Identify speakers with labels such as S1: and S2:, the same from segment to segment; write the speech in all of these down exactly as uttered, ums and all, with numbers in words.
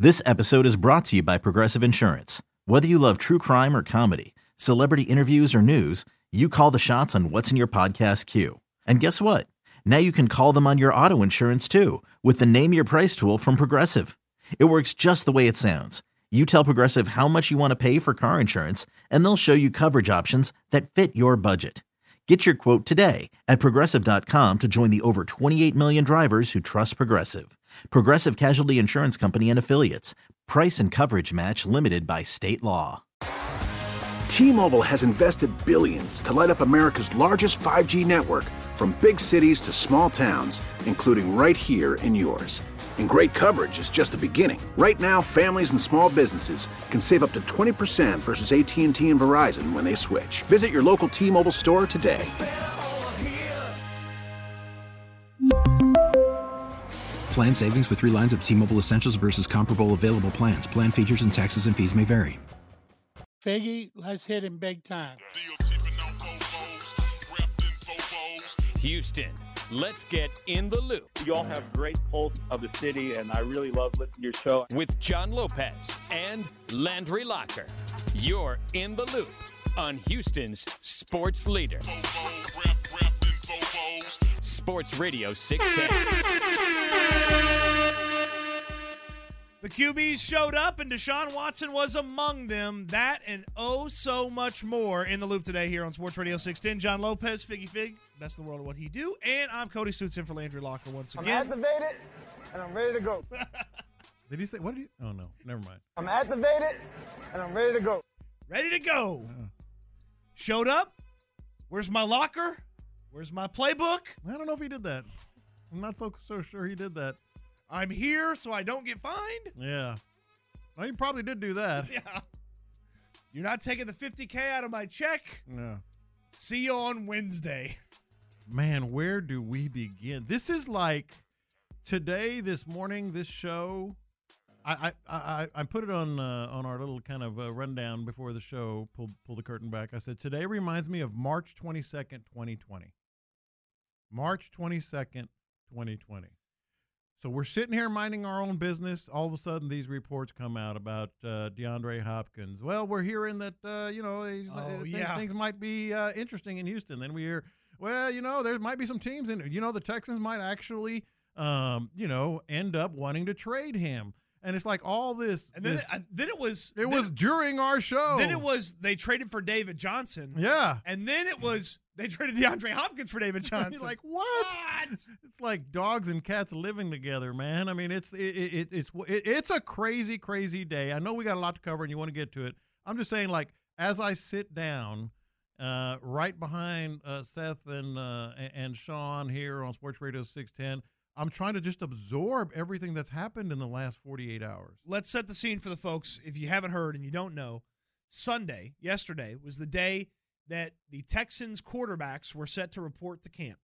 S1: This episode is brought to you by Progressive Insurance. Whether you love true crime or comedy, celebrity interviews or news, you call the shots on what's in your podcast queue. And guess what? Now you can call them on your auto insurance too with the Name Your Price tool from Progressive. It works just the way it sounds. You tell Progressive how much you want to pay for car insurance, and they'll show you coverage options that fit your budget. Get your quote today at Progressive dot com to join the over twenty-eight million drivers who trust Progressive. Progressive Casualty Insurance Company and Affiliates. Price and coverage match limited by state law.
S2: T-Mobile has invested billions to light up America's largest five G network, from big cities to small towns, including right here in yours. And great coverage is just the beginning. Right now, families and small businesses can save up to twenty percent versus A T and T and Verizon when they switch. Visit your local T-Mobile store today.
S3: Plan savings with three lines of T-Mobile Essentials versus comparable available plans. Plan features and taxes and fees may vary.
S4: Figgy, let's hit him big time.
S5: Houston, let's get in the loop.
S6: You all have great pulse of the city, and I really love listening to your show.
S5: With John Lopez and Landry Locker. You're in the loop on Houston's sports leader. Sports Radio six ten.
S7: The Q Bs showed up, and Deshaun Watson was among them. That and oh so much more in the loop today here on Sports Radio six ten. John Lopez, Figgy Fig, best in the world of what he do. And I'm Cody Stutz in for Landry Locker once again.
S8: I'm activated, and I'm ready to go.
S9: Did he say, what did he, oh no, never mind.
S8: I'm activated, and I'm ready to go.
S7: Ready to go. Uh, showed up. Where's my locker? Where's my playbook?
S9: I don't know if he did that. I'm not so, so sure he did that.
S7: I'm here so I don't get fined?
S9: Yeah. Well, he probably did do that.
S7: Yeah. You're not taking the fifty K out of my check?
S9: No.
S7: See you on Wednesday.
S9: Man, where do we begin? This is like today, this morning, this show. I I I, I put it on uh, on our little kind of uh, rundown before the show, pull, pull the curtain back. I said, today reminds me of March twenty-second, twenty twenty. March twenty-second, twenty twenty. So we're sitting here minding our own business. All of a sudden, these reports come out about uh, DeAndre Hopkins. Well, we're hearing that, uh, you know, these,
S7: oh,
S9: uh, things,
S7: yeah.
S9: things might be uh, interesting in Houston. Then we hear, well, you know, there might be some teams in, you know, the Texans might actually, um, you know, end up wanting to trade him. And it's like all this.
S7: And then,
S9: this,
S7: it, uh, then it was.
S9: It was during our show.
S7: Then it was they traded for David Johnson.
S9: Yeah.
S7: And then it was they traded DeAndre Hopkins for David Johnson.
S9: You're like, what? what? It's like dogs and cats living together, man. I mean, it's it, it, it's it, it's a crazy, crazy day. I know we got a lot to cover, and you want to get to it. I'm just saying, like, as I sit down, uh, right behind uh, Seth and uh, and Sean here on Sports Radio six ten. I'm trying to just absorb everything that's happened in the last forty-eight hours.
S7: Let's set the scene for the folks. If you haven't heard and you don't know, Sunday, yesterday, was the day that the Texans quarterbacks were set to report to camp.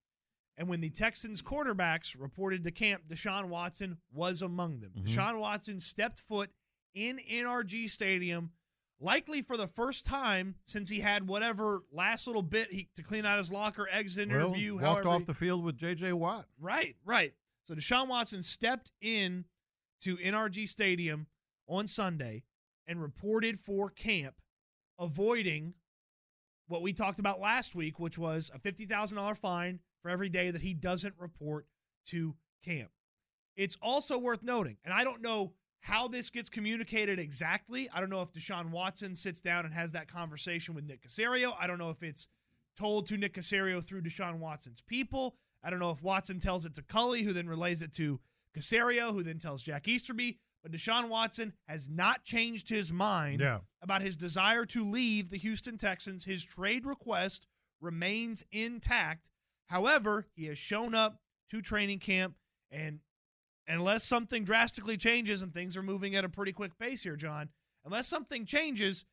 S7: And when the Texans quarterbacks reported to camp, Deshaun Watson was among them. Mm-hmm. Deshaun Watson stepped foot in N R G Stadium, likely for the first time since he had whatever last little bit he, to clean out his locker, exit
S9: well,
S7: interview.
S9: Walked
S7: however
S9: off
S7: he,
S9: the field with J J Watt.
S7: Right, right. So Deshaun Watson stepped in to N R G Stadium on Sunday and reported for camp, avoiding what we talked about last week, which was a fifty thousand dollars fine for every day that he doesn't report to camp. It's also worth noting, and I don't know how this gets communicated exactly. I don't know if Deshaun Watson sits down and has that conversation with Nick Caserio. I don't know if it's told to Nick Caserio through Deshaun Watson's people. I don't know if Watson tells it to Culley, who then relays it to Caserio, who then tells Jack Easterby. But Deshaun Watson has not changed his mind
S9: yeah.
S7: about his desire to leave the Houston Texans. His trade request remains intact. However, he has shown up to training camp, and unless something drastically changes, and things are moving at a pretty quick pace here, John, unless something changes,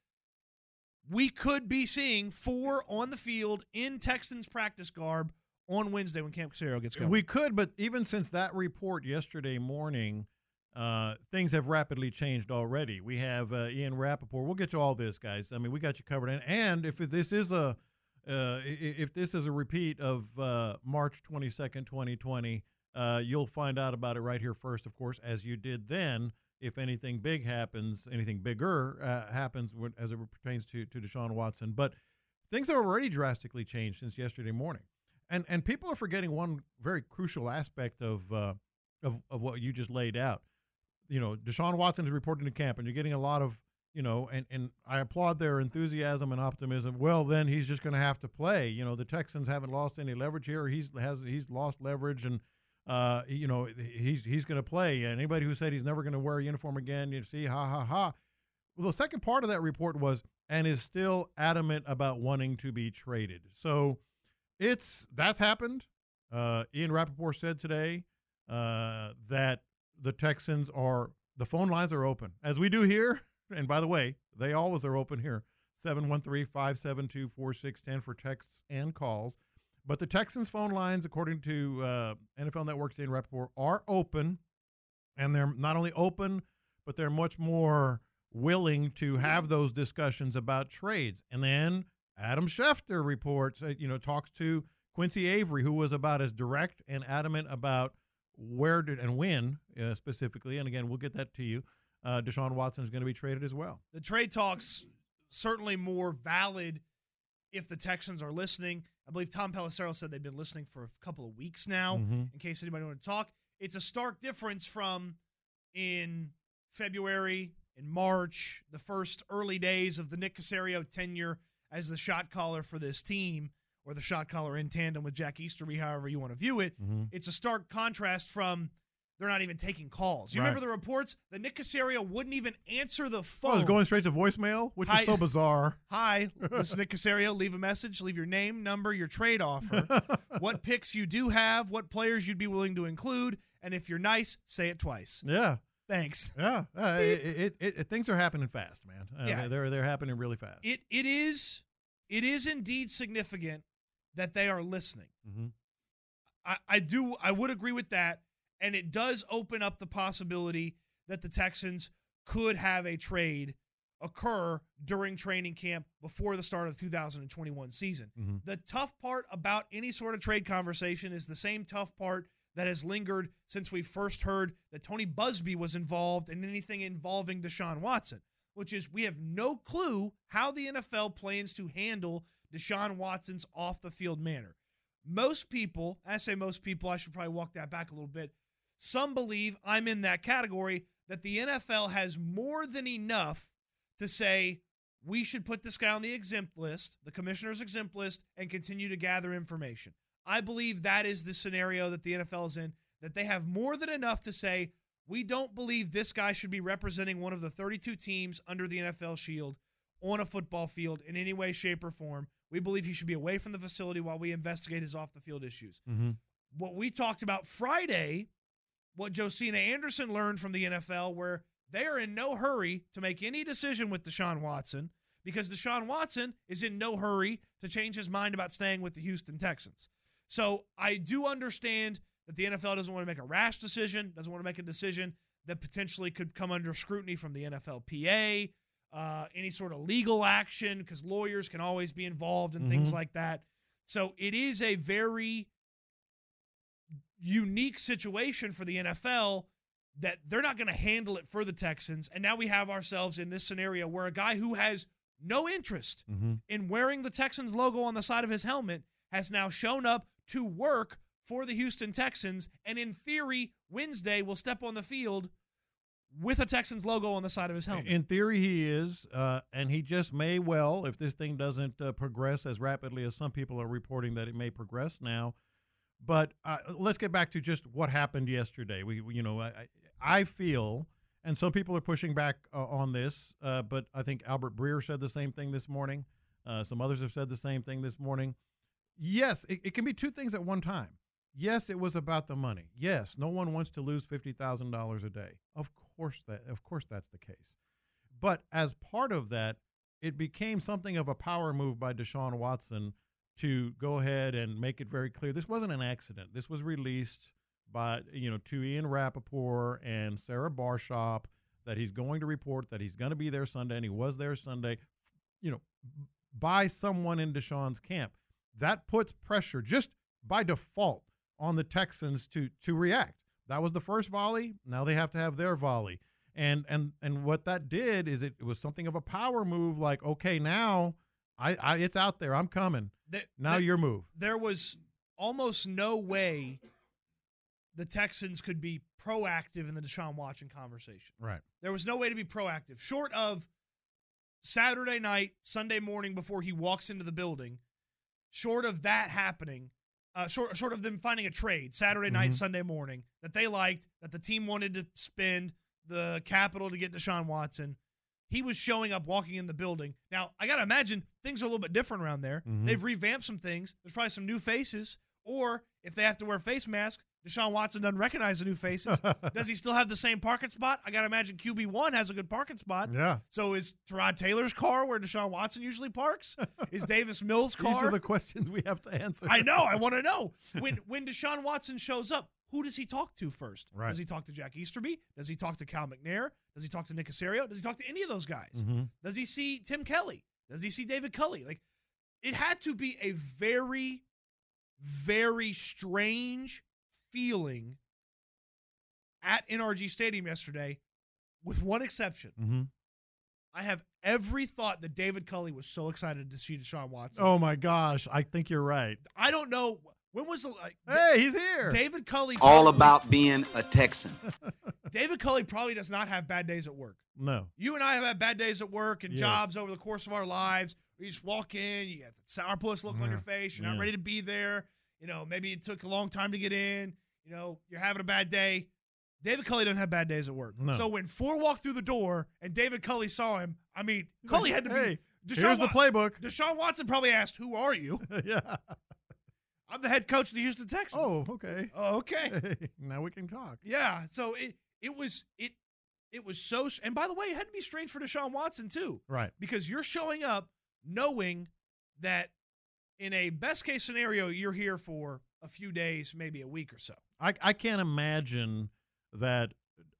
S7: we could be seeing four on the field in Texans practice garb on Wednesday when Camp Caserio gets going.
S9: We could, but even since that report yesterday morning, uh, things have rapidly changed already. We have uh, Ian Rappaport. We'll get to all this, guys. I mean, we got you covered. And, and if this is a uh, if this is a repeat of uh, March twenty-second, twenty twenty, uh, you'll find out about it right here first, of course, as you did then. if anything big happens, anything bigger uh, happens when, as it pertains to, to Deshaun Watson. But things have already drastically changed since yesterday morning. And and people are forgetting one very crucial aspect of, uh, of, of what you just laid out. You know, Deshaun Watson is reporting to camp, and you're getting a lot of, you know, and, and I applaud their enthusiasm and optimism. Well, then he's just going to have to play. You know, the Texans haven't lost any leverage here. He's has he's lost leverage, and uh, you know, he's he's going to play. And anybody who said he's never going to wear a uniform again, you see, ha ha ha. Well, the second part of that report was, and is still adamant about wanting to be traded. So it's that's happened. Uh, Ian Rappaport said today uh, that the Texans are the phone lines are open, as we do here. And by the way, they always are open here, seven one three, five seven two, four six one zero for texts and calls. But the Texans phone lines, according to uh, N F L Network's Ian Rappaport, are open. And they're not only open, but they're much more willing to have those discussions about trades. And then Adam Schefter reports, uh, you know, talks to Quincy Avery, who was about as direct and adamant about where did and when uh, specifically. And again, we'll get that to you. Uh, Deshaun Watson is going to be traded as well.
S7: The trade talks certainly more valid if the Texans are listening. I believe Tom Pelissero said they've been listening for a couple of weeks now,
S9: mm-hmm.
S7: in case anybody want to talk. It's a stark difference from in February, in March, the first early days of the Nick Caserio tenure as the shot caller for this team, or the shot caller in tandem with Jack Easterby, however you want to view it.
S9: Mm-hmm.
S7: It's a stark contrast from they're not even taking calls. You
S9: right.
S7: remember the reports that Nick Caserio wouldn't even answer the phone.
S9: Oh, it's going straight to voicemail, which
S7: Hi.
S9: is so bizarre.
S7: Hi, this is Nick Caserio. Leave a message. Leave your name, number, your trade offer, what picks you do have, what players you'd be willing to include, and if you're nice, say it twice.
S9: Yeah.
S7: Thanks.
S9: Yeah. Uh, it, it, it, things are happening fast, man. Uh,
S7: yeah.
S9: They're, they're happening really fast.
S7: It It is, it is indeed significant that they are listening.
S9: Mm-hmm.
S7: I, I do. I would agree with that. And it does open up the possibility that the Texans could have a trade occur during training camp before the start of the two thousand twenty-one season.
S9: Mm-hmm.
S7: The tough part about any sort of trade conversation is the same tough part that has lingered since we first heard that Tony Busby was involved in anything involving Deshaun Watson, which is we have no clue how the N F L plans to handle Deshaun Watson's off-the-field manner. Most people, I say most people, I should probably walk that back a little bit. Some believe, I'm in that category, that the N F L has more than enough to say we should put this guy on the exempt list, the commissioner's exempt list, and continue to gather information. I believe that is the scenario that the N F L is in, that they have more than enough to say we don't believe this guy should be representing one of the thirty-two teams under the N F L shield on a football field in any way, shape, or form. We believe he should be away from the facility while we investigate his off-the-field issues.
S9: Mm-hmm.
S7: What we talked about Friday, what Josina Anderson learned from the N F L, where they are in no hurry to make any decision with Deshaun Watson because Deshaun Watson is in no hurry to change his mind about staying with the Houston Texans. So I do understand that the N F L doesn't want to make a rash decision, doesn't want to make a decision that potentially could come under scrutiny from the N F L P A, uh, any sort of legal action, because lawyers can always be involved in
S9: mm-hmm.
S7: things like that. So it is a very unique situation for the N F L that they're not going to handle it for the Texans. And now we have ourselves in this scenario where a guy who has no interest
S9: mm-hmm.
S7: in wearing the Texans logo on the side of his helmet has now shown up to work for the Houston Texans. And in theory, Wednesday will step on the field with a Texans logo on the side of his helmet.
S9: In theory, he is, uh, and he just may well, if this thing doesn't uh, progress as rapidly as some people are reporting that it may progress now. But uh, let's get back to just what happened yesterday. We, we you know, I, I feel, and some people are pushing back uh, on this, uh, but I think Albert Breer said the same thing this morning. Uh, some others have said the same thing this morning. Yes, it, it can be two things at one time. Yes, it was about the money. Yes, no one wants to lose fifty thousand dollars a day. Of course that, of course that's the case. But as part of that, it became something of a power move by Deshaun Watson to go ahead and make it very clear this wasn't an accident. This was released by, you know, to Ian Rappaport and Sarah Barshop that he's going to report that he's going to be there Sunday, and he was there Sunday, you know, by someone in Deshaun's camp. That puts pressure just by default on the Texans to to react. That was the first volley. Now they have to have their volley. And and and what that did is it, it was something of a power move. Like, okay, now I, I it's out there. I'm coming.
S7: The,
S9: now
S7: the,
S9: your move.
S7: There was almost no way the Texans could be proactive in the Deshaun Watson conversation.
S9: Right.
S7: There was no way to be proactive. Short of Saturday night, Sunday morning before he walks into the building, short of that happening, uh, short, short of them finding a trade Saturday night,
S9: Mm-hmm.
S7: Sunday morning that they liked, that the team wanted to spend the capital to get Deshaun Watson, he was showing up, walking in the building. Now, I got to imagine things are a little bit different around there.
S9: Mm-hmm.
S7: They've revamped some things. There's probably some new faces. Or if they have to wear face masks, Deshaun Watson doesn't recognize the new faces. Does he still have the same parking spot? I got to imagine Q B one has a good parking spot.
S9: Yeah.
S7: So is Tyrod Taylor's car where Deshaun Watson usually parks? Is Davis Mills' car?
S9: These are the questions we have to answer.
S7: I know. I want to know. When when Deshaun Watson shows up, who does he talk to first?
S9: Right.
S7: Does he talk to Jack Easterby? Does he talk to Cal McNair? Does he talk to Nick Caserio? Does he talk to any of those guys?
S9: Mm-hmm.
S7: Does he see Tim Kelly? Does he see David Culley? Like, it had to be a very, very strange feeling at N R G Stadium yesterday, with one exception.
S9: Mm-hmm.
S7: I have every thought that David Culley was so excited to see Deshaun Watson.
S9: Oh, my gosh. I think you're right.
S7: I don't know. When was the like,
S9: Hey, he's here.
S7: David Culley?
S10: All
S7: probably,
S10: about being a Texan.
S7: David Culley probably does not have bad days at work.
S9: No.
S7: You and I have had bad days at work and
S9: Yes.
S7: jobs over the course of our lives. You just walk in, you got the sourpuss look on your face. You're not
S9: Yeah.
S7: ready to be there. You know, maybe it took a long time to get in. You know, you're having a bad day. David Culley doesn't have bad days at work.
S9: No.
S7: So when Four walked through the door and David Culley saw him, I mean, Culley had to
S9: Hey,
S7: be.
S9: here's the playbook.
S7: Deshaun Watson probably asked, "Who are you?"
S9: Yeah.
S7: I'm the head coach of the Houston Texans.
S9: Oh, okay.
S7: Oh, okay.
S9: Now we can talk.
S7: Yeah. So it it was it it was so. And by the way, it had to be strange for Deshaun Watson too,
S9: Right.
S7: because you're showing up knowing that in a best case scenario, you're here for a few days, maybe a week or so.
S9: I, I can't imagine that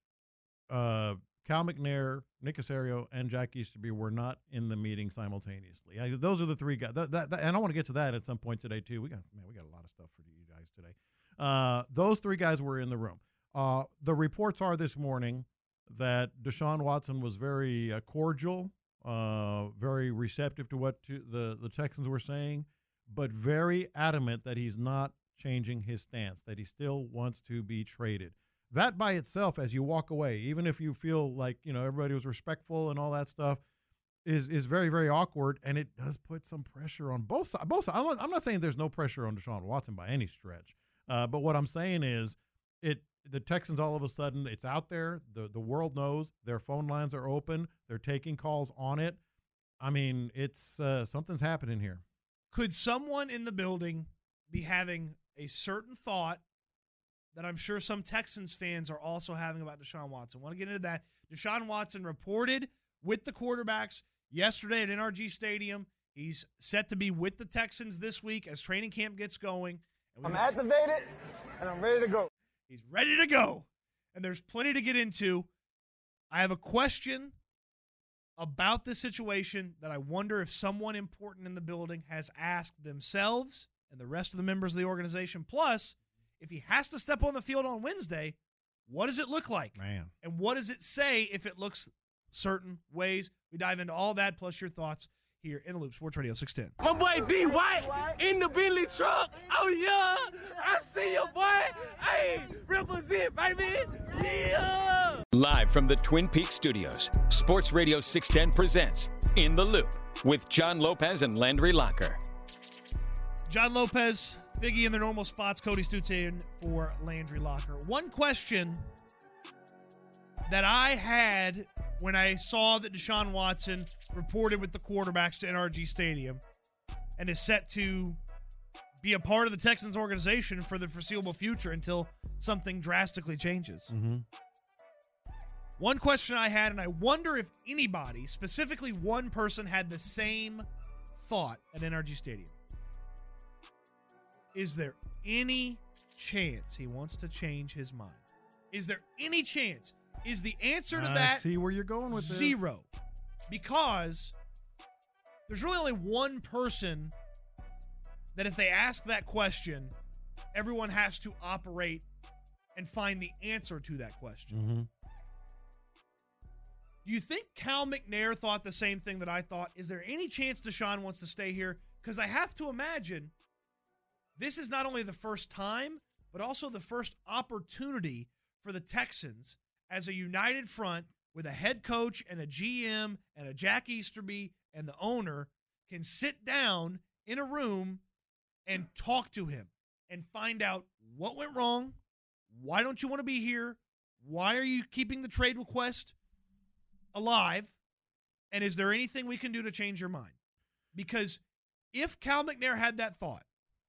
S9: uh, Cal McNair, Nick Caserio, and Jack Easterby were not in the meeting simultaneously. I, those are the three guys. That, that, that, and I want to get to that at some point today too. We got man, we got a lot of stuff for you guys today. Uh, those three guys were in the room. Uh, the reports are this morning that Deshaun Watson was very uh, cordial, uh, very receptive to what to the the Texans were saying, but very adamant that he's not changing his stance, that he still wants to be traded. That by itself, as you walk away, even if you feel like, you know, everybody was respectful and all that stuff, is is very, very awkward, and it does put some pressure on both sides. Both sides. I'm not, I'm not saying there's no pressure on Deshaun Watson by any stretch, uh, but what I'm saying is it the Texans all of a sudden, it's out there. The, the world knows. Their phone lines are open. They're taking calls on it. I mean, it's uh, something's happening here.
S7: Could someone in the building be having a certain thought that I'm sure some Texans fans are also having about Deshaun Watson? I want to get into that. Deshaun Watson reported with the quarterbacks yesterday at N R G Stadium. He's set to be with the Texans this week as training camp gets going. And
S8: I'm activated, and I'm ready to go.
S7: He's ready to go. And there's plenty to get into. I have a question about this situation that I wonder if someone important in the building has asked themselves and the rest of the members of the organization. Plus, if he has to step on the field on Wednesday, what does it look like?
S9: Man.
S7: And what does it say if it looks certain ways? We dive into all that plus your thoughts here in the Loop Sports Radio six ten.
S11: My boy D White in the Bentley truck. Oh, yeah. I see you, boy. Hey, represent, baby. Yeah.
S5: Live from the Twin Peaks studios, Sports Radio six ten presents In the Loop with John Lopez and Landry Locker.
S7: John Lopez, Figgy in their normal spots, Cody Stutz in for Landry Locker. One question that I had when I saw that Deshaun Watson reported with the quarterbacks to N R G Stadium and is set to be a part of the Texans organization for the foreseeable future until something drastically changes.
S9: Mm-hmm.
S7: One question I had, and I wonder if anybody, specifically one person, had the same thought at N R G Stadium. Is there any chance he wants to change his mind? Is there any chance? Is the answer to
S9: I
S7: that
S9: see where you're going with this.
S7: zero? Because there's really only one person that if they ask that question, everyone has to operate and find the answer to that question.
S9: Mm-hmm.
S7: Do you think Cal McNair thought the same thing that I thought? Is there any chance Deshaun wants to stay here? Because I have to imagine this is not only the first time, but also the first opportunity for the Texans as a united front with a head coach and a G M and a Jack Easterby and the owner can sit down in a room and talk to him and find out what went wrong, why don't you want to be here, why are you keeping the trade request alive, and is there anything we can do to change your mind? Because if Cal McNair had that thought,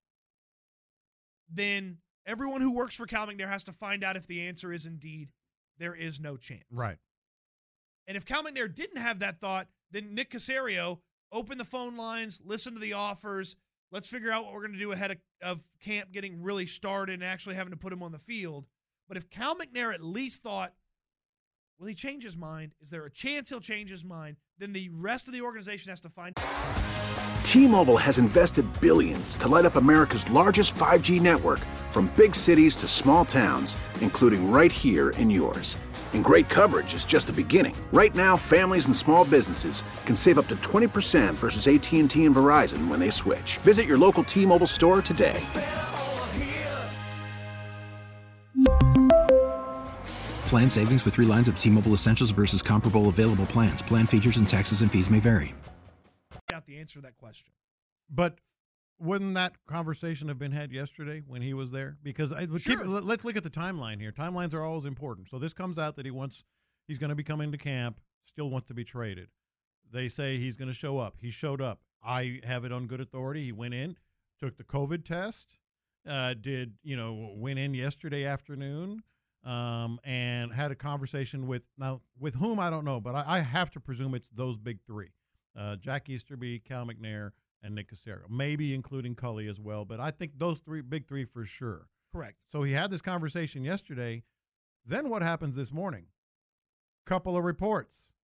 S7: then everyone who works for Cal McNair has to find out if the answer is indeed there is no chance.
S9: Right.
S7: And if Cal McNair didn't have that thought, then Nick Caserio open the phone lines, listen to the offers, let's figure out what we're going to do ahead of, of camp getting really started and actually having to put him on the field. But if Cal McNair at least thought, will he change his mind? Is there a chance he'll change his mind? Then the rest of the organization has to find out.
S2: T-Mobile has invested billions to light up America's largest five G network, from big cities to small towns, including right here in yours. And great coverage is just the beginning. Right now, families and small businesses can save up to twenty percent versus A T and T and Verizon when they switch. Visit your local T-Mobile store today.
S3: Plan savings with three lines of T-Mobile Essentials versus comparable available plans. Plan features and taxes and fees may vary.
S7: Out the answer to that question.
S9: But wouldn't that conversation have been had yesterday when he was there? Because I,
S7: Sure.
S9: keep, let, let's look at the timeline here. Timelines are always important. So this comes out that he wants, he's going to be coming to camp, still wants to be traded. They say he's going to show up. He showed up. I have it on good authority. He went in, took the COVID test, uh, did, you know, went in yesterday afternoon, um, and had a conversation with, now with whom I don't know, but I, I have to presume it's those big three. Uh, Jack Easterby, Cal McNair, and Nick Caserio, maybe including Cully as well. But I think those three, big three for sure.
S7: Correct.
S9: So he had this conversation yesterday. Then what happens this morning? Couple of reports.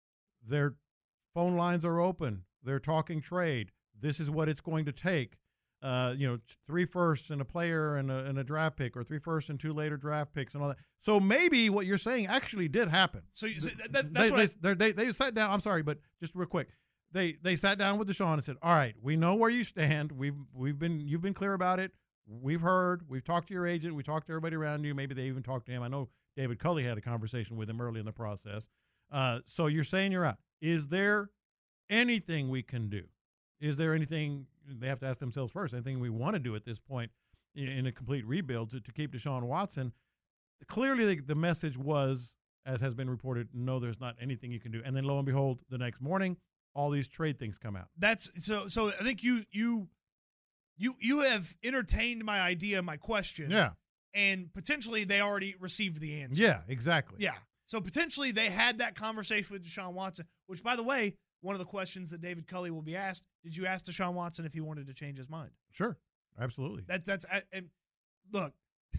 S9: Their phone lines are open. They're talking trade. This is what it's going to take. Uh, you know, three firsts and a player and a, and a draft pick, or three firsts and two later draft picks and all that. So maybe what you're saying actually did happen.
S7: So, you, so that, that, that's
S9: they,
S7: what
S9: they,
S7: I,
S9: they, they sat down. I'm sorry, but just real quick. They they sat down with Deshaun and said, "All right, we know where you stand. We've we've been you've been clear about it. We've heard. We've talked to your agent. We talked to everybody around you. Maybe they even talked to him. I know David Culley had a conversation with him early in the process. Uh, so you're saying you're out. Is there anything we can do? Is there anything they have to ask themselves first? Anything we want to do at this point in, in a complete rebuild to, to keep Deshaun Watson? Clearly, the, the message was, as has been reported, no, there's not anything you can do. And then lo and behold, the next morning, all these trade things come out.
S7: That's so. So I think you you you you have entertained my idea, my question.
S9: Yeah.
S7: And potentially they already received the answer.
S9: Yeah, exactly.
S7: Yeah. So potentially they had that conversation with Deshaun Watson, which, by the way, one of the questions that David Culley will be asked: did you ask Deshaun Watson if he wanted to change his mind?
S9: Sure, absolutely.
S7: That's that's and look,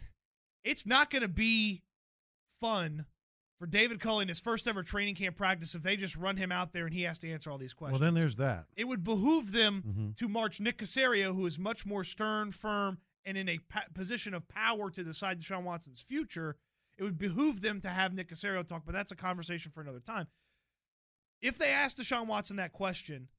S7: it's not going to be fun for David Culley in his first ever training camp practice if they just run him out there and he has to answer all these questions.
S9: Well, then there's that.
S7: It would behoove them
S9: mm-hmm.
S7: to march Nick Caserio, who is much more stern, firm, and in a pa- position of power to decide Deshaun Watson's future. It would behoove them to have Nick Caserio talk, but that's a conversation for another time. If they asked Deshaun Watson that question,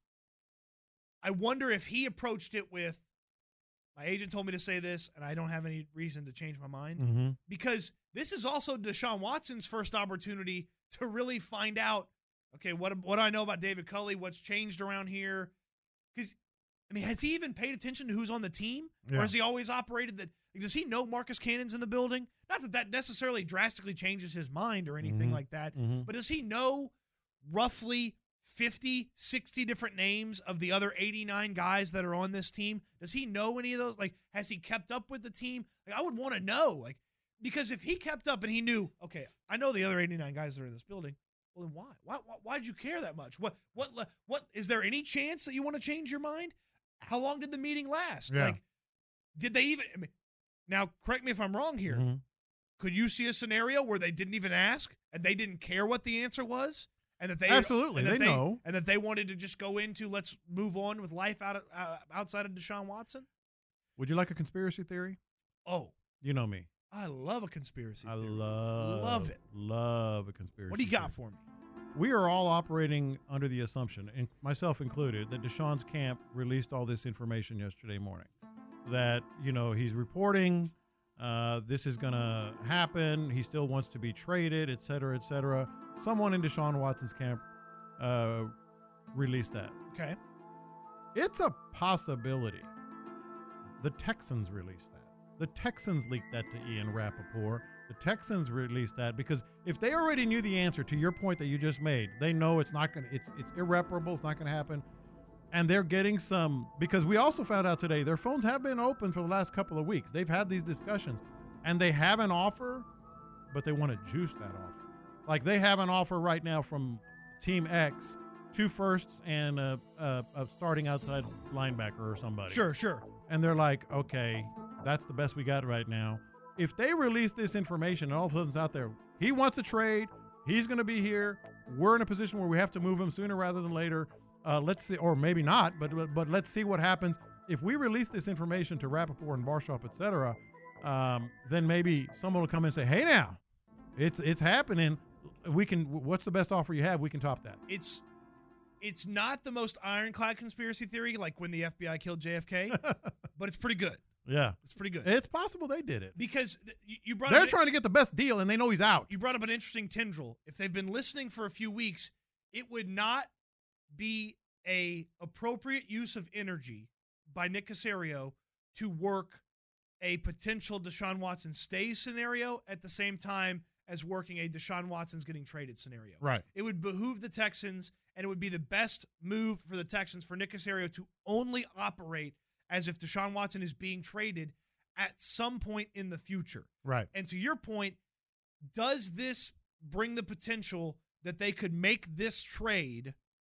S7: I wonder if he approached it with, my agent told me to say this, and I don't have any reason to change my mind.
S9: Mm-hmm.
S7: Because this is also Deshaun Watson's first opportunity to really find out, okay, what what do I know about David Culley? What's changed around here? Because, I mean, has he even paid attention to who's on the team?
S9: Yeah.
S7: Or has he always operated that? Like, does he know Marcus Cannon's in the building? Not that that necessarily drastically changes his mind or anything
S9: mm-hmm.
S7: like that,
S9: mm-hmm.
S7: but does he know roughly fifty, sixty different names of the other eighty-nine guys that are on this team? Does he know any of those? Like, has he kept up with the team? Like, I would want to know. Like, because if he kept up and he knew, okay, I know the other eighty-nine guys that are in this building, well, then why? Why? why why'd you care that much? What? What? What? Is there any chance that you want to change your mind? How long did the meeting last?
S9: Yeah.
S7: Like, did they even? I mean, now, correct me if I'm wrong here.
S9: Mm-hmm.
S7: Could you see a scenario where they didn't even ask and they didn't care what the answer was? And that they
S9: Absolutely,
S7: and that
S9: they
S7: they
S9: know.
S7: and that they wanted to just go into let's move on with life out of, uh, outside of Deshaun Watson.
S9: Would you like a conspiracy theory?
S7: Oh,
S9: you know me.
S7: I love a conspiracy
S9: I
S7: theory.
S9: love
S7: love it.
S9: Love a conspiracy.
S7: What do you got
S9: theory.
S7: for me?
S9: we are all operating under the assumption, and myself included, that Deshaun's camp released all this information yesterday morning. That, you know, he's reporting, uh, this is going to happen, he still wants to be traded, et cetera, et cetera. Someone in Deshaun Watson's camp uh, released that.
S7: Okay.
S9: It's a possibility. The Texans released that. The Texans leaked that to Ian Rappaport. The Texans released that because if they already knew the answer to your point that you just made, they know it's not going to, it's it's irreparable, it's not going to happen. And they're getting some, because we also found out today, their phones have been open for the last couple of weeks. They've had these discussions and they have an offer, but they want to juice that offer. Like they have an offer right now from Team X, two firsts and a, a, a starting outside linebacker or somebody.
S7: Sure, sure.
S9: And they're like, okay, that's the best we got right now. If they release this information and all of a sudden it's out there, he wants to trade, he's going to be here, we're in a position where we have to move him sooner rather than later. Uh, let's see, or maybe not, but, but but let's see what happens. If we release this information to Rappaport and Barshop, et cetera, um, then maybe someone will come and say, hey, now, it's it's happening. We can. What's the best offer you have? We can top that.
S7: It's it's not the most ironclad conspiracy theory like when the F B I killed J F K, but it's pretty good.
S9: Yeah.
S7: It's pretty good.
S9: It's possible they did it.
S7: Because th- you, you brought
S9: They're
S7: up
S9: trying to get the best deal, and they know he's out.
S7: You brought up an interesting tendril. If they've been listening for a few weeks, it would not be a appropriate use of energy by Nick Caserio to work a potential Deshaun Watson stays scenario at the same time as working a Deshaun Watson's getting traded scenario.
S9: Right.
S7: It would behoove the Texans, and it would be the best move for the Texans for Nick Caserio to only operate as if Deshaun Watson is being traded at some point in the future.
S9: Right.
S7: And to your point, does this bring the potential that they could make this trade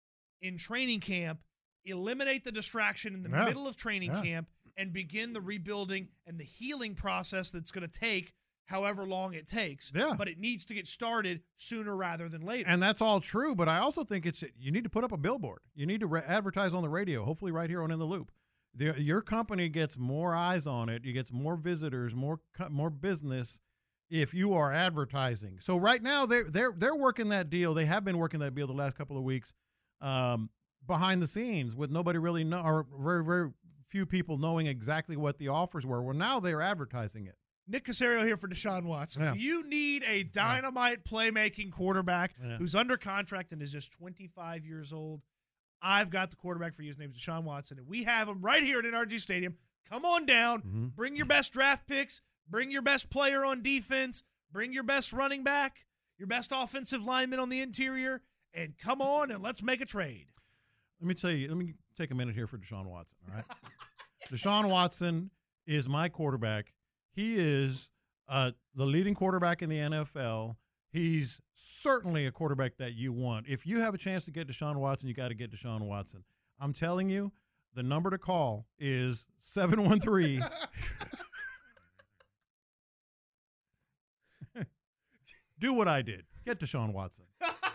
S7: in training camp, eliminate the distraction in the
S9: Yeah.
S7: middle of training
S9: Yeah.
S7: camp, and begin the rebuilding and the healing process that's going to take however long it takes.
S9: Yeah.
S7: But it needs to get started sooner rather than later.
S9: And that's all true, but I also think it's you need to put up a billboard. You need to re- advertise on the radio, hopefully right here on In the Loop. The, your company gets more eyes on it. You get more visitors, more co- more business if you are advertising. So right now they're they're they're working that deal. They have been working that deal the last couple of weeks um, behind the scenes with nobody really know, or very very few people knowing exactly what the offers were. Well, now they're advertising it.
S7: Nick Caserio here for Deshaun Watson.
S9: Yeah.
S7: You need a dynamite playmaking quarterback
S9: Yeah.
S7: who's under contract and is just twenty-five years old. I've got the quarterback for you. His name is Deshaun Watson, and we have him right here at N R G Stadium. Come on down.
S9: Mm-hmm.
S7: Bring your best draft picks. Bring your best player on defense. Bring your best running back, your best offensive lineman on the interior, and come on and let's make a trade.
S9: Let me tell you, let me take a minute here for Deshaun Watson, all right? Deshaun Watson is my quarterback. He is uh, the leading quarterback in the N F L. He's certainly a quarterback that you want. If you have a chance to get Deshaun Watson, you got to get Deshaun Watson. I'm telling you, the number to call is seven one three. Do what I did. Get Deshaun Watson.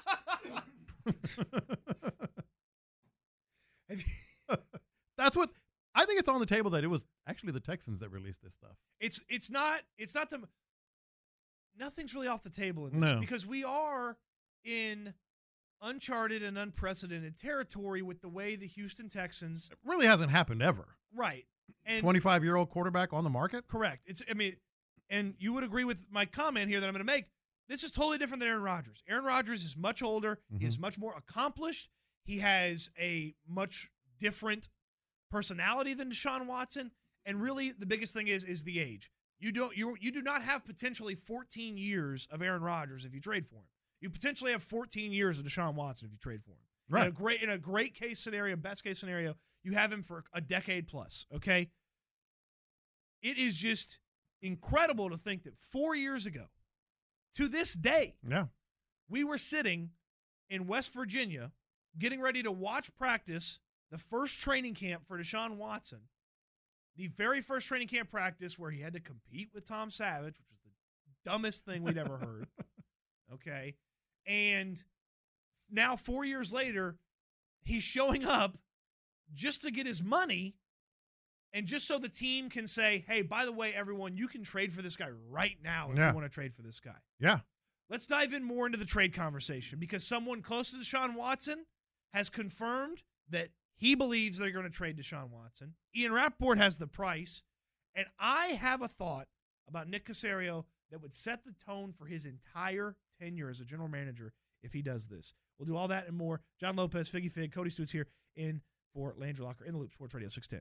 S9: That's what I think. It's on the table that it was actually the Texans that released this stuff.
S7: It's it's not it's not the nothing's really off the table in this
S9: No.
S7: because we are in uncharted and unprecedented territory with the way the Houston Texans
S9: It really hasn't happened ever.
S7: right and
S9: twenty-five-year-old quarterback on the market?
S7: correct. It's I mean, and you would agree with my comment here that I'm going to make. This is totally different than Aaron Rodgers. Aaron Rodgers is much older. He is much more accomplished. He has a much different personality than Deshaun Watson. And really, the biggest thing is is the age. You don't you you do not have potentially fourteen years of Aaron Rodgers if you trade for him. You potentially have fourteen years of Deshaun Watson if you trade for him.
S9: Right.
S7: In a great in a great case scenario, best case scenario, you have him for a decade plus. Okay. It is just incredible to think that four years ago, to this day,
S9: Yeah.
S7: we were sitting in West Virginia getting ready to watch practice the first training camp for Deshaun Watson, the very first training camp practice where he had to compete with Tom Savage, which was the dumbest thing we'd ever heard. Okay. And now, four years later, he's showing up just to get his money and just so the team can say, hey, by the way, everyone, you can trade for this guy right now if
S9: Yeah.
S7: you want to trade for this guy.
S9: Yeah.
S7: let's dive in more into the trade conversation because someone close to Deshaun Watson has confirmed that he believes they're going to trade Deshaun Watson. Ian Rappaport has the price, and I have a thought about Nick Caserio that would set the tone for his entire tenure as a general manager if he does this. We'll do all that and more. John Lopez, Figgy Fig, Cody Stutz here in for Landry Locker in the Loop, Sports Radio six ten.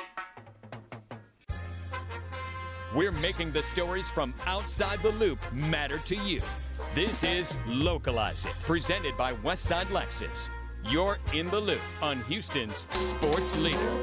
S5: We're making the stories from outside the loop matter to you. This is Localize It, presented by Westside Lexus. You're in the loop on Houston's sports leader.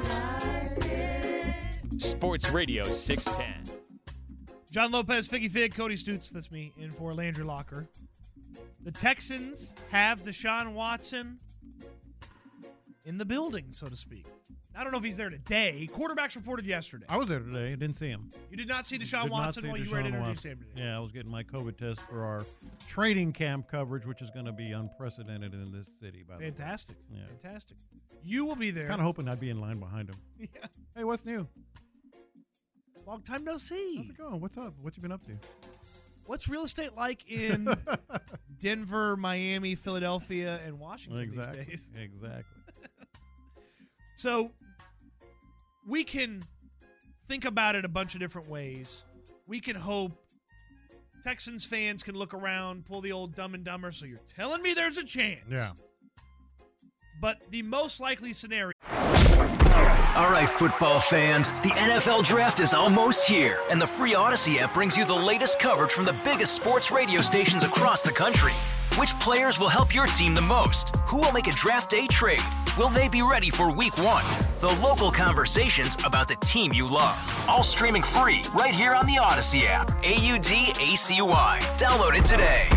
S5: Sports Radio six ten.
S7: John Lopez, Figgy Fig, Cody Stutz, that's me, in for Landry Locker. The Texans have Deshaun Watson in the building, so to speak. I don't know if he's there today. Quarterbacks reported yesterday.
S9: I was there today. I didn't see him.
S7: You did not see Deshaun
S9: Did
S7: Watson
S9: see
S7: while
S9: Deshaun
S7: you were at Energy
S9: Watson.
S7: Stadium today.
S9: Yeah, I was getting my COVID test for our training camp coverage, which is going to be unprecedented in this city, by the way.
S7: Fantastic.
S9: Yeah.
S7: Fantastic. You will be there.
S9: Kind of hoping I'd be in line behind him.
S7: Yeah.
S9: Hey, what's new?
S7: Long time no see.
S9: How's it going? What's up? What you been up to?
S7: What's real estate like in Denver, Miami, Philadelphia, and Washington
S9: Exactly.
S7: these days?
S9: Exactly.
S7: So we can think about it a bunch of different ways. We can hope Texans fans can look around, pull the old Dumb and Dumber, so you're telling me there's a chance.
S9: Yeah.
S7: But the most likely scenario.
S10: All right, football fans, the N F L Draft is almost here, and the free Odyssey app brings you the latest coverage from the biggest sports radio stations across the country. Which players will help your team the most? Who will make a draft day trade? Will they be ready for week one? The local conversations about the team you love. All streaming free right here on the Odyssey app. A U D A C Y. Download it today.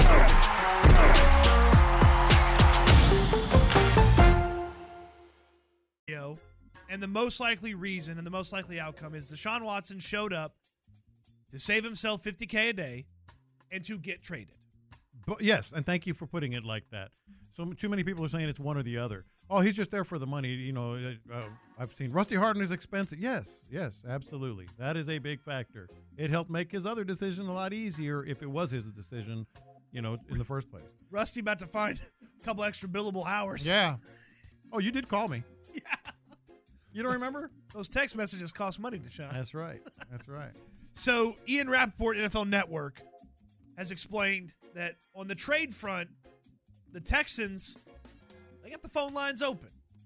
S7: And the most likely reason and the most likely outcome is Deshaun Watson showed up to save himself fifty K a day and to get traded.
S9: But yes, and thank you for putting it like that. So too many people are saying it's one or the other. Oh, he's just there for the money. You know, uh, I've seen Rusty Harden is expensive. Yes, yes, absolutely. That is a big factor. It helped make his other decision a lot easier if it was his decision, you know, in the first place.
S7: Rusty about to find a couple extra billable hours.
S9: Yeah. Oh, you did call me. Yeah. You don't remember?
S7: Those text messages cost money, Deshaun.
S9: That's right. That's right.
S7: So Ian Rappaport, N F L Network, has explained that on the trade front, the Texans, they got the phone lines open.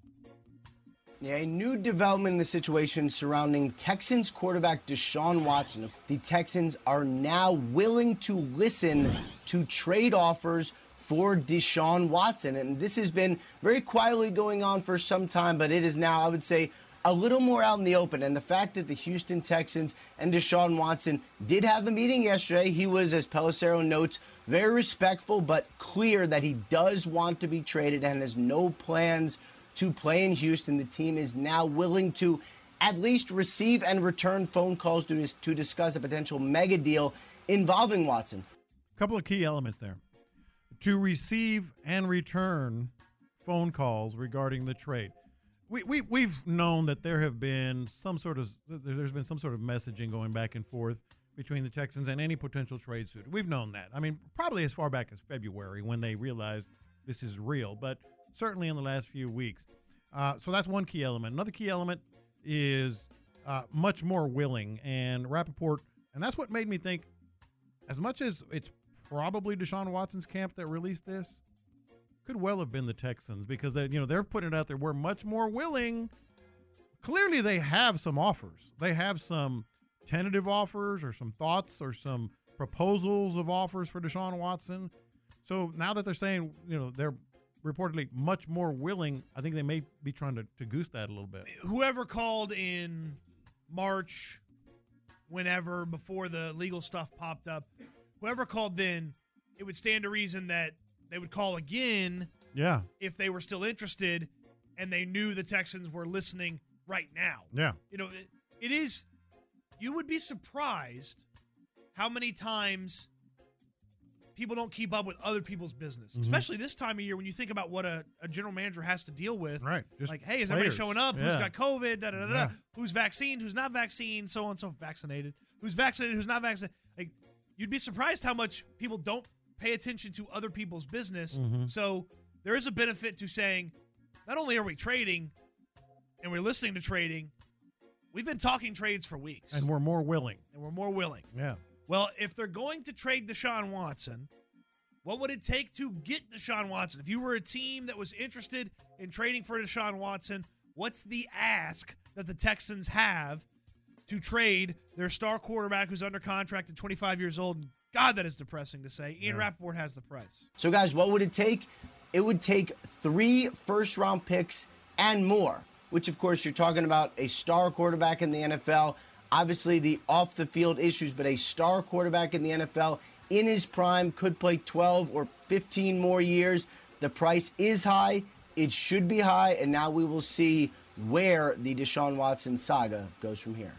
S12: Yeah, a new development in the situation surrounding Texans quarterback Deshaun Watson. The Texans are now willing to listen to trade offers for Deshaun Watson. And this has been very quietly going on for some time, but it is now, I would say, a little more out in the open. And the fact that the Houston Texans and Deshaun Watson did have a meeting yesterday, he was, as Pelissero notes, very respectful, but clear that he does want to be traded and has no plans to play in Houston. The team is now willing to at least receive and return phone calls to, to discuss a potential mega deal involving Watson.
S9: A couple of key elements there. To receive and return phone calls regarding the trade. We, we, we've known that there have been some sort of there's been some sort of messaging going back and forth between the Texans and any potential trade suitor. We've known that. I mean, probably as far back as February when they realized this is real, but certainly in the last few weeks. Uh, so that's one key element. Another key element is uh, much more willing, and Rappaport, and that's what made me think, as much as it's probably Deshaun Watson's camp that released this, could well have been the Texans, because they, you know, they're putting it out there. We're much more willing. Clearly, they have some offers. They have some tentative offers, or some thoughts, or some proposals of offers for Deshaun Watson. So now that they're saying, you know, they're reportedly much more willing, I think they may be trying to, to goose that a little bit.
S7: Whoever called in March, whenever, before the legal stuff popped up, whoever called then, it would stand to reason that they would call again
S9: yeah.
S7: if they were still interested and they knew the Texans were listening right now.
S9: Yeah.
S7: You know, it, it is, you would be surprised how many times people don't keep up with other people's business, mm-hmm. especially this time of year when you think about what a, a general manager has to deal with.
S9: Right. Just
S7: like, hey, is
S9: players.
S7: everybody showing up?
S9: Yeah.
S7: Who's got COVID? Da, da, da, da.
S9: Yeah.
S7: Who's vaccinated? Who's not vaccinated? So on, so vaccinated. Who's vaccinated? Who's not vaccinated? Like, you'd be surprised how much people don't pay attention to other people's business.
S9: Mhm.
S7: So there is a benefit to saying, not only are we trading and we're listening to trading, we've been talking trades for weeks.
S9: And we're more willing.
S7: And we're more willing.
S9: Yeah.
S7: Well, if they're going to trade Deshaun Watson, what would it take to get Deshaun Watson? If you were a team that was interested in trading for Deshaun Watson, what's the ask that the Texans have to trade their star quarterback who's under contract at twenty-five years old? God, that is depressing to say. Ian
S12: Yeah.
S7: Rappaport has the price.
S12: So, guys, what would it take? It would take three first-round picks and more, which, of course, you're talking about a star quarterback in the N F L. Obviously, the off-the-field issues, but a star quarterback in the N F L in his prime could play twelve or fifteen more years. The price is high. It should be high, and now we will see where the Deshaun Watson saga goes from here.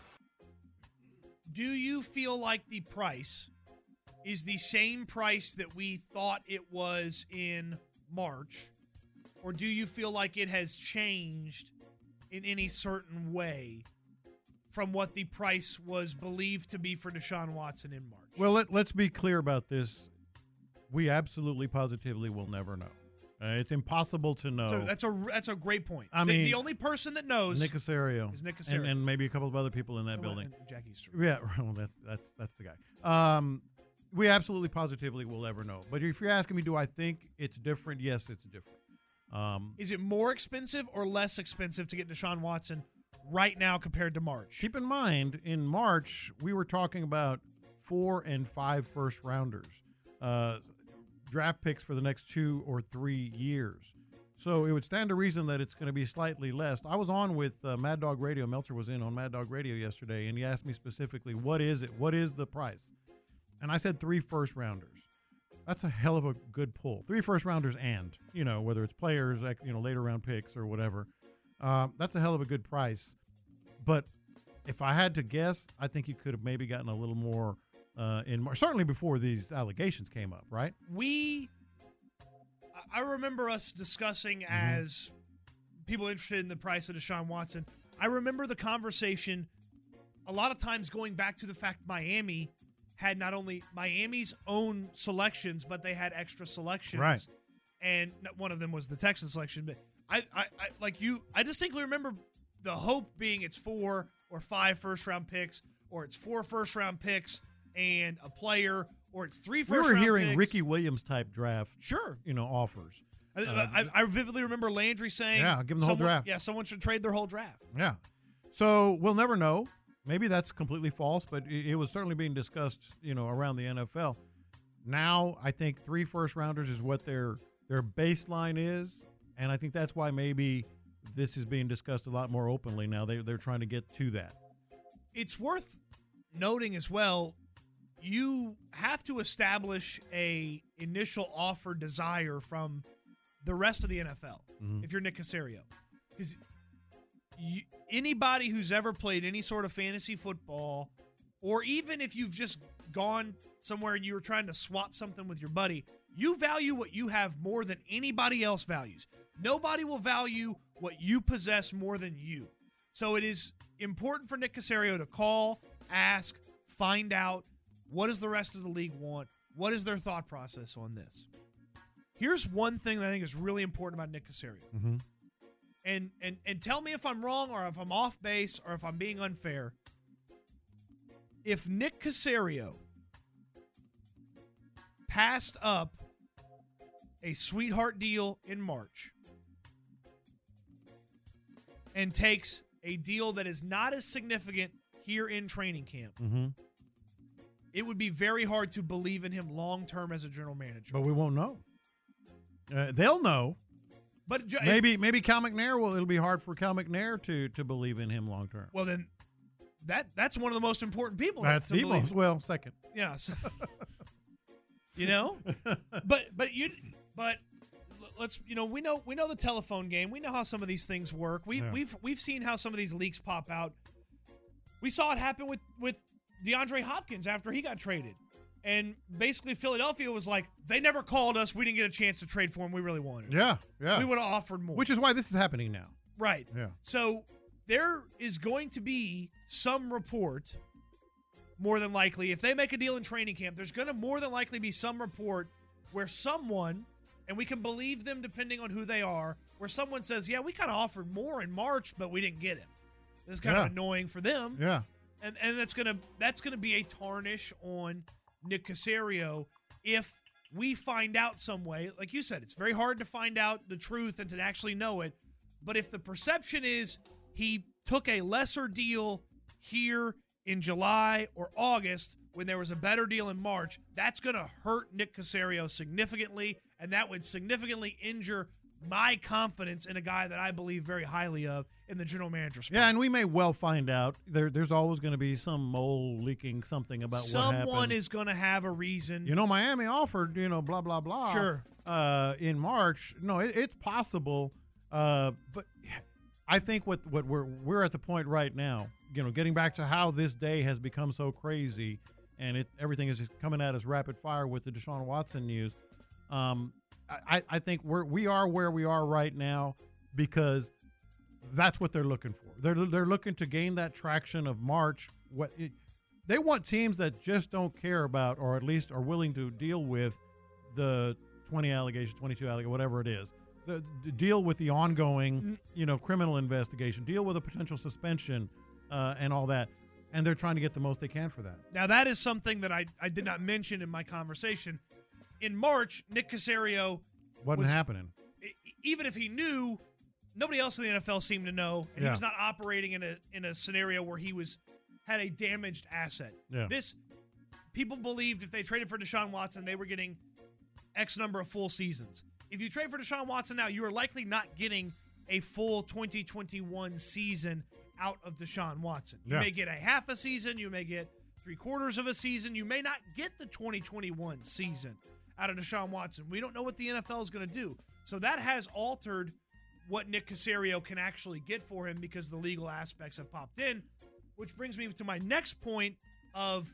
S7: Do you feel like the price is the same price that we thought it was in March, or do you feel like it has changed in any certain way from what the price was believed to be for Deshaun Watson in March?
S9: Well, let, let's be clear about this. We absolutely, positively will never know. Uh, it's impossible to know.
S7: So that's a that's a great point.
S9: I
S7: the,
S9: mean,
S7: the only person that knows
S9: Nick Casario
S7: is Nick Casario.
S9: and, and maybe a couple of other people in that
S7: Oh,
S9: building.
S7: and Jack Easter.
S9: Yeah, well, that's that's that's the guy. Um, we absolutely, positively will ever know. But if you're asking me, do I think it's different? Yes, it's different. Um,
S7: Is it more expensive or less expensive to get Deshaun Watson right now compared to March?
S9: Keep in mind, in March, we were talking about four and five first rounders, uh, draft picks for the next two or three years. So it would stand to reason that it's going to be slightly less. I was on with uh, Mad Dog Radio. Meltzer was in on Mad Dog Radio yesterday, and he asked me specifically, what is it? What is the price? And I said three first rounders. That's a hell of a good pull. Three first rounders and, you know, whether it's players, like, you know, later round picks or whatever. Uh, that's a hell of a good price. But if I had to guess, I think you could have maybe gotten a little more uh, in March. Certainly before these allegations came up, right?
S7: We, I remember us discussing
S9: Mm-hmm.
S7: as people interested in the price of Deshaun Watson. I remember the conversation a lot of times going back to the fact Miami had not only Miami's own selections, but they had extra selections.
S9: Right.
S7: And one of them was the Texan selection. But I, I, I like you, I distinctly remember the hope being it's four or five first round picks, or it's four first round picks and a player, or it's three
S9: We
S7: first
S9: were
S7: round
S9: hearing
S7: picks.
S9: Ricky Williams type draft,
S7: Sure.
S9: you know, offers.
S7: I,
S9: Uh,
S7: I, I vividly remember Landry saying,
S9: Yeah, give him the whole
S7: someone-
S9: draft.
S7: Yeah, someone should trade their whole draft.
S9: Yeah. So we'll never know. Maybe that's completely false, but it, it was certainly being discussed, you know, around the N F L. Now, I think three first rounders is what their their baseline is, and I think that's why maybe this is being discussed a lot more openly now. They they're trying to get to that.
S7: It's worth noting as well, you have to establish a initial offer desire from the rest of the N F L
S9: Mhm.
S7: if you're Nick Casario. Because anybody who's ever played any sort of fantasy football, or even if you've just gone somewhere and you were trying to swap something with your buddy, you value what you have more than anybody else values. Nobody will value what you possess more than you. So it is important for Nick Casario to call, ask, find out, what does the rest of the league want? What is their thought process on this? Here's one thing that I think is really important about Nick Casario.
S9: Mm-hmm.
S7: And, and and tell me if I'm wrong or if I'm off base or if I'm being unfair. If Nick Casario passed up a sweetheart deal in March and takes a deal that is not as significant here in training camp,
S9: Mm-hmm.
S7: it would be very hard to believe in him long-term as a general manager.
S9: But we won't know. Uh, they'll know.
S7: But ju-
S9: Maybe maybe Cal McNair will. It'll be hard for Cal McNair to to believe in him long term.
S7: Well, then that that's one of the most important people.
S9: That's
S7: to
S9: the
S7: believe.
S9: most well second.
S7: Yeah. So, you know, but but you but let's you know we know we know the telephone game. We know how some of these things work. We
S9: Yeah.
S7: we've we've seen how some of these leaks pop out. We saw it happen with with DeAndre Hopkins after he got traded. And basically, Philadelphia was like, they never called us. We didn't get a chance to trade for him. We really wanted him.
S9: Yeah, yeah.
S7: We would have offered more.
S9: Which is why this is happening now.
S7: Right.
S9: Yeah.
S7: So there is going to be some report, more than likely, if they make a deal in training camp, there's going to more than likely be some report where someone, and we can believe them depending on who they are, where someone says, yeah, we kind of offered more in March, but we didn't get him. This is kind
S9: Yeah.
S7: of annoying for them.
S9: Yeah.
S7: And and that's gonna that's gonna be a tarnish on Nick Caserio if we find out some way. Like you said, it's very hard to find out the truth and to actually know it. But if the perception is he took a lesser deal here in July or August when there was a better deal in March, that's going to hurt Nick Caserio significantly, and that would significantly injure my confidence in a guy that I believe very highly of in the general manager spot.
S9: Yeah, and we may well find out. There, there's always going to be some mole leaking something about what happened.
S7: Someone is going to have a reason.
S9: You know, Miami offered, you know, blah, blah, blah.
S7: Sure.
S9: Uh, in March. No, it, it's possible. Uh, but I think what, what we're we're at the point right now, you know, getting back to how this day has become so crazy and it everything is just coming at us rapid fire with the Deshaun Watson news. Um, I, I think we're we are where we are right now because that's what they're looking for. They're they're looking to gain that traction of March. What it, they want teams that just don't care about, or at least are willing to deal with the twenty allegations, twenty-two allegations, whatever it is. The, the deal with the ongoing, you know, criminal investigation. Deal with a potential suspension uh, and all that. And they're trying to get the most they can for that.
S7: Now, that is something that I, I did not mention in my conversation. In March, Nick Caserio
S9: Wasn't
S7: was,
S9: happening.
S7: Even if he knew, nobody else in the N F L seemed to know, and
S9: Yeah.
S7: he was not operating in a in a scenario where he was had a damaged asset.
S9: Yeah.
S7: This people believed if they traded for Deshaun Watson, they were getting X number of full seasons. If you trade for Deshaun Watson now, you are likely not getting a full twenty twenty-one season out of Deshaun Watson. You
S9: Yeah.
S7: may get a half a season. You may get three quarters of a season. You may not get the twenty twenty-one season out of Deshaun Watson. We don't know what the N F L is going to do. So that has altered what Nick Caserio can actually get for him because the legal aspects have popped in, which brings me to my next point of,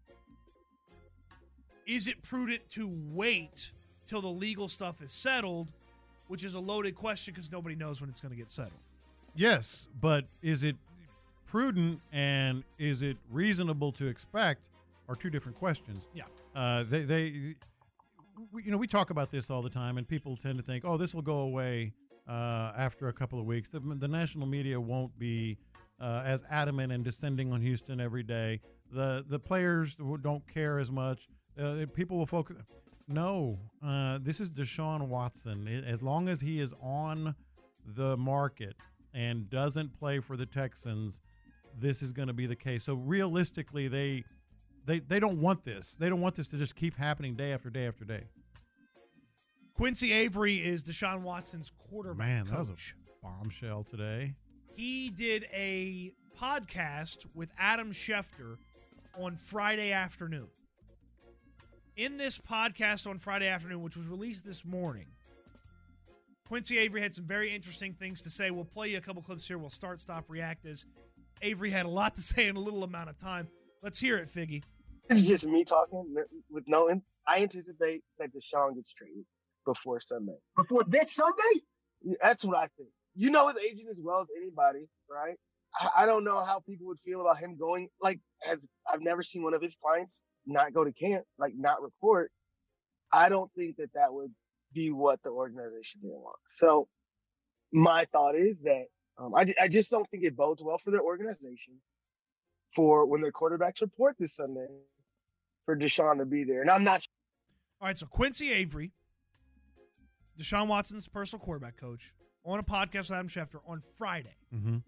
S7: is it prudent to wait till the legal stuff is settled, which is a loaded question because nobody knows when it's going to get settled.
S9: Yes, but is it prudent and is it reasonable to expect are two different questions.
S7: Yeah.
S9: Uh, they, they, we, you know, we talk about this all the time, and people tend to think, oh, this will go away uh, after a couple of weeks. The, the national media won't be uh, as adamant and descending on Houston every day. The the players don't care as much. Uh, people will focus. No, uh, this is Deshaun Watson. As long as he is on the market and doesn't play for the Texans, this is going to be the case. So realistically, they they they don't want this. They don't want this to just keep happening day after day after day.
S7: Quincy Avery is Deshaun Watson's quarterback
S9: Man,
S7: coach.
S9: that was a bombshell today.
S7: He did a podcast with Adam Schefter on Friday afternoon. In this podcast on Friday afternoon, which was released this morning, Quincy Avery had some very interesting things to say. We'll play you a couple clips here. We'll start, stop, react as Avery had a lot to say in a little amount of time. Let's hear it, Figgy.
S13: This is just me talking with no. I anticipate that Deshaun gets traded before Sunday.
S8: Before this Sunday?
S13: That's what I think. You know his agent as well as anybody, right? I, I don't know how people would feel about him going. Like, as I've never seen one of his clients not go to camp, like not report. I don't think that that would be what the organization didn't want. So my thought is that um, I, I just don't think it bodes well for their organization for when their quarterbacks report this Sunday for Deshaun to be there. And I'm not sure.
S7: All right, so Quincy Avery, Deshaun Watson's personal quarterback coach, on a podcast with Adam Schefter on Friday,
S9: Mm-hmm.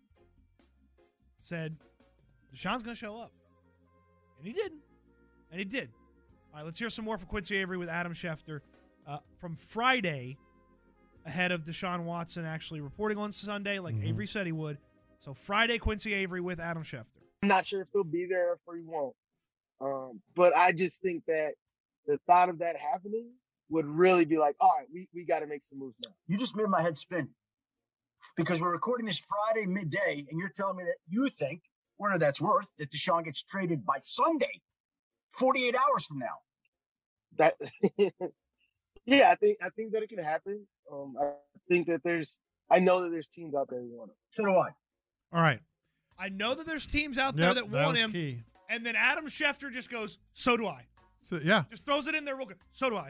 S7: said Deshaun's going to show up. And he didn't. And he did. All right, let's hear some more from Quincy Avery with Adam Schefter uh, from Friday ahead of Deshaun Watson actually reporting on Sunday like
S9: Mm-hmm.
S7: Avery said he would. So Friday, Quincy Avery with Adam Schefter.
S13: I'm not sure if he'll be there or if he won't. Um, but I just think that the thought of that happening would really be like, all right, we, we got to make some moves now.
S8: You just made my head spin. Because we're recording this Friday midday, and you're telling me that you think, whatever that's worth, that Deshaun gets traded by Sunday, forty-eight hours from now.
S13: That, yeah, I think I think that it can happen. Um, I think that there's, I know that there's teams out there who want him.
S8: So do I.
S9: All right.
S7: I know that there's teams out
S9: Yep,
S7: there that
S9: that
S7: want
S9: was
S7: him.
S9: key.
S7: And then Adam Schefter just goes, so do I.
S9: So yeah,
S7: Just throws it in there real quick. So do I.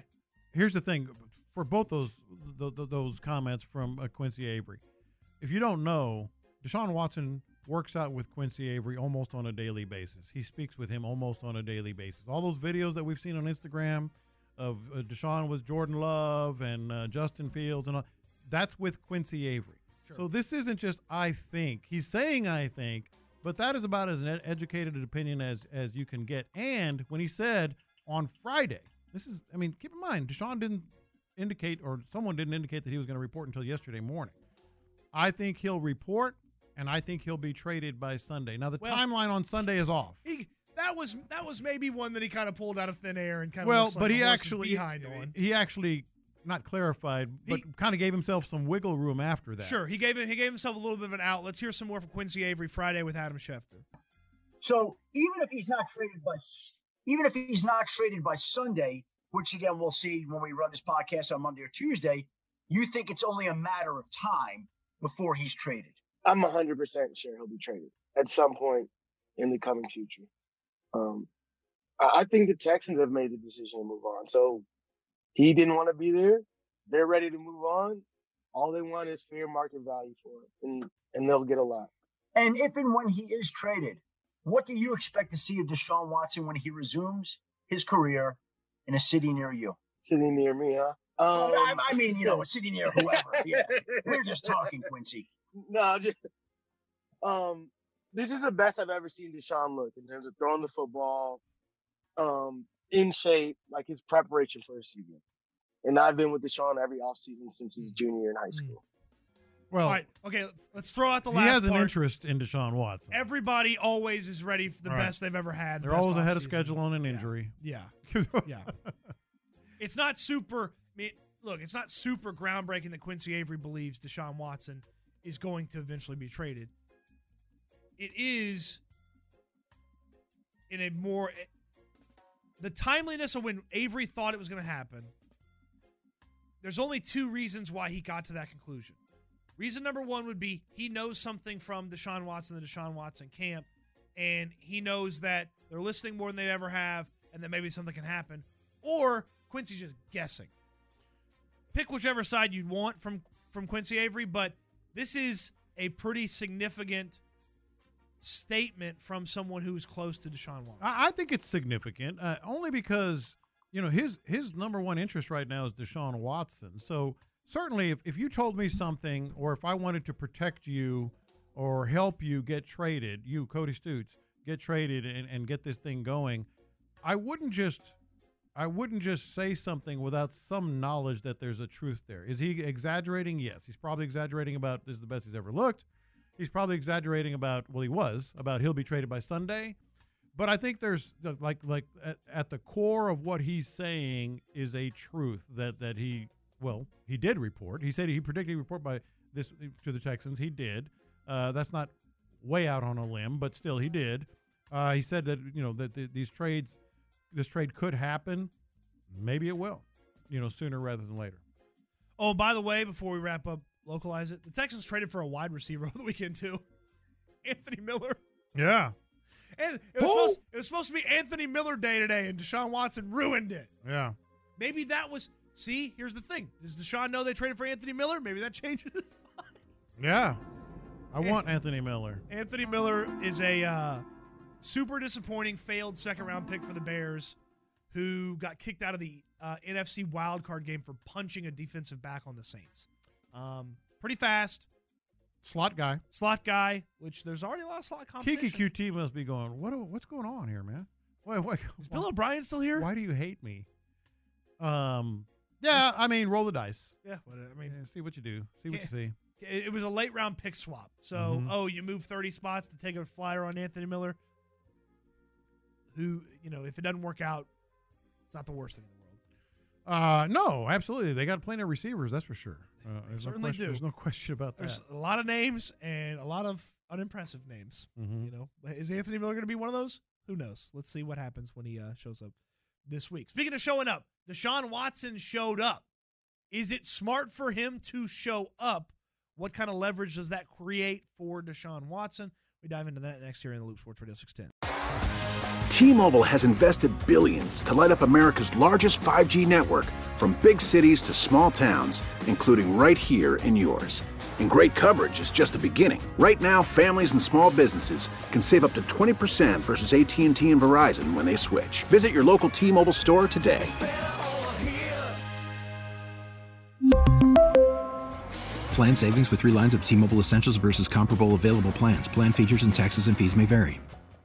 S9: here's the thing for both those th- th- those comments from uh, Quincy Avery. If you don't know, Deshaun Watson works out with Quincy Avery almost on a daily basis. He speaks with him almost on a daily basis. All those videos that we've seen on Instagram of uh, Deshaun with Jordan Love and uh, Justin Fields and all, that's with Quincy Avery. Sure. So this isn't just I think. He's saying I think, but that is about as an educated opinion as as you can get. And when he said on Friday, this is, I mean, keep in mind, Deshaun didn't indicate, or someone didn't indicate that he was going to report until yesterday morning. I think he'll report, and I think he'll be traded by Sunday. Now, the
S7: well,
S9: timeline on Sunday is off.
S7: He, that was that was maybe one that he kind of pulled out of thin air and kind of
S9: well,
S7: looks like
S9: but he
S7: the horse is
S9: actually
S7: behind on.
S9: He actually not clarified, but kind of gave himself some wiggle room after that.
S7: Sure, he gave he gave himself a little bit of an out. Let's hear some more from Quincy Avery Friday with Adam Schefter.
S8: So even if he's not traded by even if he's not traded by Sunday, which again we'll see when we run this podcast on Monday or Tuesday, you think it's only a matter of time before he's traded?
S13: I'm one hundred percent sure he'll be traded at some point in the coming future. Um, I think the Texans have made the decision to move on. So he didn't want to be there. They're ready to move on. All they want is fair market value for it, and, and they'll get a lot.
S8: And if and when he is traded, what do you expect to see of Deshaun Watson when he resumes his career in a city near you?
S13: City near me, huh? Um,
S8: I, I mean, you know, a city near whoever. Yeah, we're just talking, Quincy.
S13: No, just um, this is the best I've ever seen Deshaun look in terms of throwing the football, um, in shape, like his preparation for a season. And I've been with Deshaun every offseason since his junior year in high school.
S9: Well,
S7: all right, okay, let's throw out the last
S9: He has an
S7: part.
S9: interest in Deshaun Watson.
S7: Everybody always is ready for the
S9: All right.
S7: best they've ever had.
S9: They're
S7: best
S9: always ahead of
S7: offseason.
S9: schedule on an injury.
S7: Yeah. Yeah. It's not super. I mean, look, it's not super groundbreaking that Quincy Avery believes Deshaun Watson is going to eventually be traded. It is in a more the timeliness of when Avery thought it was going to happen. There's only two reasons why he got to that conclusion. Reason number one would be he knows something from Deshaun Watson, the Deshaun Watson camp, and he knows that they're listening more than they ever have, and that maybe something can happen. Or Quincy's just guessing. Pick whichever side you'd want from, from Quincy Avery, but this is a pretty significant statement from someone who's close to Deshaun Watson.
S9: I, I think it's significant, uh, only because, you know, his his number one interest right now is Deshaun Watson. So certainly if, if you told me something, or if I wanted to protect you or help you get traded, you, Cody Stutes, get traded and, and get this thing going, I wouldn't just I wouldn't just say something without some knowledge that there's a truth there. Is he exaggerating? Yes. He's probably exaggerating about this is the best he's ever looked. He's probably exaggerating about, well, he was, about he'll be traded by Sunday. But I think there's, like, like at, at the core of what he's saying is a truth that, that he, well, he did report. He said he predicted he'd report by this to the Texans. He did. Uh, that's not way out on a limb, but still he did. Uh, he said that, you know, that the, these trades, this trade could happen. Maybe it will, you know, sooner rather than later.
S7: Oh, by the way, before we wrap up, localize it, the Texans traded for a wide receiver over the weekend, too. Anthony Miller.
S9: Yeah.
S7: And it was, supposed, it was supposed to be Anthony Miller Day today, and Deshaun Watson ruined it.
S9: Yeah.
S7: Maybe that was – see, here's the thing. Does Deshaun know they traded for Anthony Miller? Maybe that changes his mind.
S9: Yeah. I want and, Anthony Miller.
S7: Anthony Miller is a uh, super disappointing, failed second-round pick for the Bears who got kicked out of the uh, N F C wildcard game for punching a defensive back on the Saints. Um, pretty fast.
S9: Slot guy.
S7: Slot guy, which there's already a lot of slot competition.
S9: Kiki Q T must be going, what? what's going on here, man? What, what,
S7: Is Bill O'Brien still here?
S9: Why do you hate me? Um, Yeah, I mean, roll the dice.
S7: Yeah, what, I mean,
S9: yeah, see what you do. See what you see.
S7: It was a late round pick swap. So,
S9: mm-hmm.
S7: oh, you move thirty spots to take a flyer on Anthony Miller, who, you know, if it doesn't work out, it's not the worst thing in the world.
S9: Uh, no, absolutely. They got plenty of receivers, that's for sure. Uh,
S7: they certainly
S9: no question,
S7: do.
S9: There's no question about
S7: There's
S9: that.
S7: There's a lot of names and a lot of unimpressive names.
S9: Mm-hmm.
S7: You know, is Anthony Miller going to be one of those? Who knows? Let's see what happens when he uh, shows up this week. Speaking of showing up, Deshaun Watson showed up. Is it smart for him to show up? What kind of leverage does that create for Deshaun Watson? We dive into that next here in the Loop Sports Radio six ten.
S2: T-Mobile has invested billions to light up America's largest five G network, from big cities to small towns, including right here in yours. And great coverage is just the beginning. Right now, families and small businesses can save up to twenty percent versus A T and T and Verizon when they switch. Visit your local T-Mobile store today.
S3: Plan savings with three lines of T-Mobile Essentials versus comparable available plans. Plan features and taxes and fees may vary.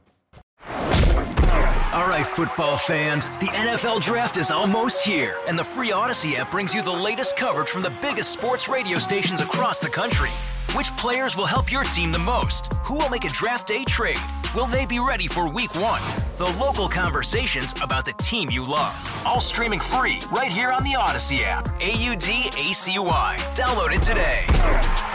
S10: All right, football fans, the N F L Draft is almost here, and the free Odyssey app brings you the latest coverage from the biggest sports radio stations across the country. Which players will help your team the most? Who will make a draft day trade? Will they be ready for week one? The local conversations about the team you love. All streaming free right here on the Odyssey app. A U D A C Y. Download it today.